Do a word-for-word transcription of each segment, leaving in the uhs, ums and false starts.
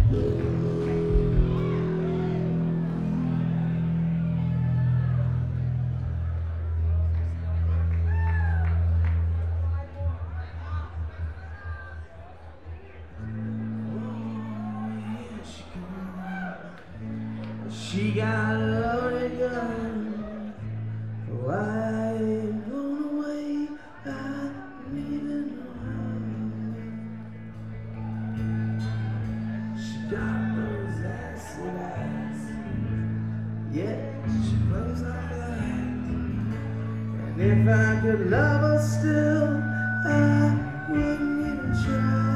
She got a loaded gun. Why blown away? I don't even know. She got those acid eyes. Yeah, she plays like that. And if I could love her still, I wouldn't even try.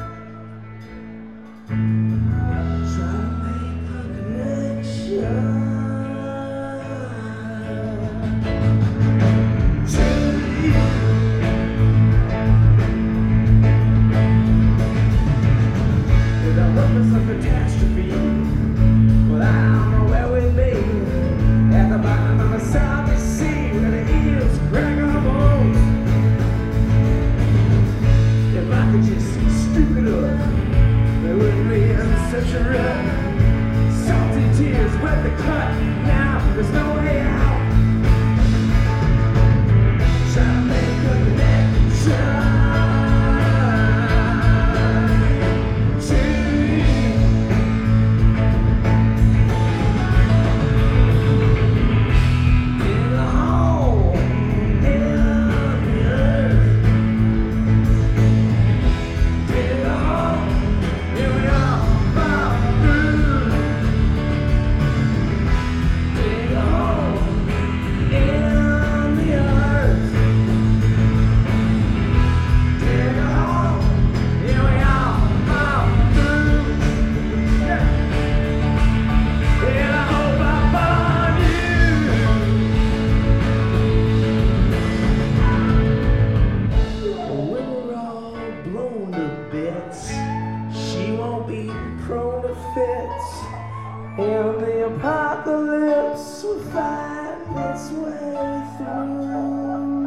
And the apocalypse will find its way through.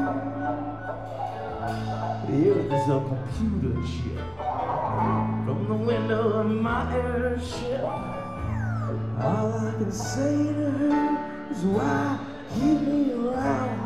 The earth is a computer chip. From the window of my airship, all I can say to her is, why keep me around?